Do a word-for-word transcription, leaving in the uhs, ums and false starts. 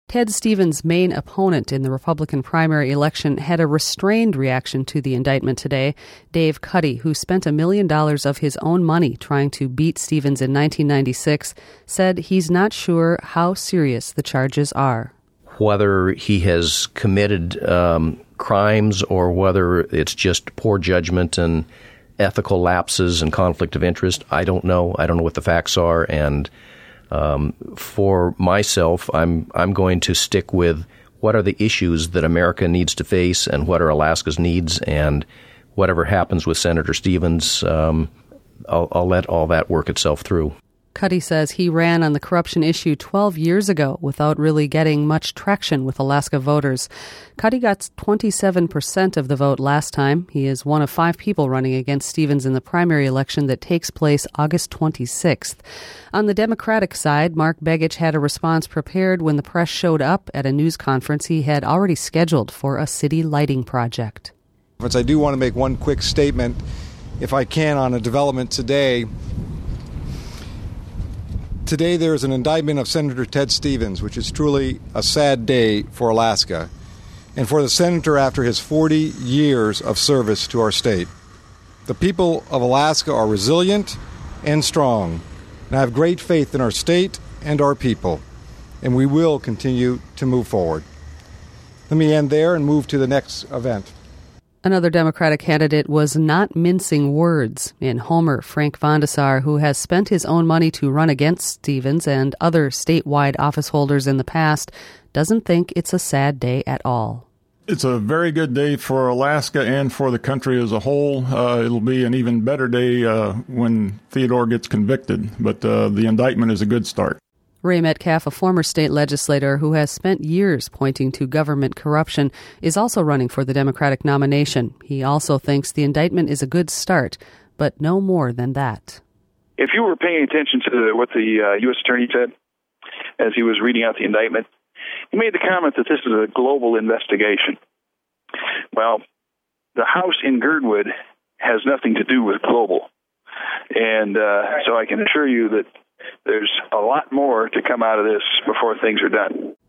Ted Stevens' main opponent in the Republican primary election had a restrained reaction to the indictment today. Dave Cuddy, who spent a million dollars of his own money trying to beat Stevens in nineteen ninety-six, said he's not sure how serious the charges are. Whether he has committed um, crimes or whether it's just poor judgment and ethical lapses and conflict of interest, I don't know. I don't know what the facts are, and Um, for myself, I'm I'm going to stick with what are the issues that America needs to face and what are Alaska's needs, and whatever happens with Senator Stevens, um, I'll, I'll let all that work itself through. Cuddy says he ran on the corruption issue twelve years ago without really getting much traction with Alaska voters. Cuddy got twenty-seven percent of the vote last time. He is one of five people running against Stevens in the primary election that takes place August twenty-sixth. On the Democratic side, Mark Begich had a response prepared when the press showed up at a news conference he had already scheduled for a city lighting project. I do want to make one quick statement, if I can, on a development today. Today there is an indictment of Senator Ted Stevens, which is truly a sad day for Alaska and for the senator after his forty years of service to our state. The people of Alaska are resilient and strong, and I have great faith in our state and our people, and we will continue to move forward. Let me end there and move to the next event. Another Democratic candidate was not mincing words. In Homer, Frank Vondesar, who has spent his own money to run against Stevens and other statewide office holders in the past, doesn't think it's a sad day at all. It's a very good day for Alaska and for the country as a whole. Uh, it'll be an even better day uh, when Theodore gets convicted, but uh, the indictment is a good start. Ray Metcalf, a former state legislator who has spent years pointing to government corruption, is also running for the Democratic nomination. He also thinks the indictment is a good start, but no more than that. If you were paying attention to what the uh, U S Attorney said as he was reading out the indictment, he made the comment that this is a global investigation. Well, the house in Girdwood has nothing to do with global. And uh, so I can assure you that there's a lot more to come out of this before things are done.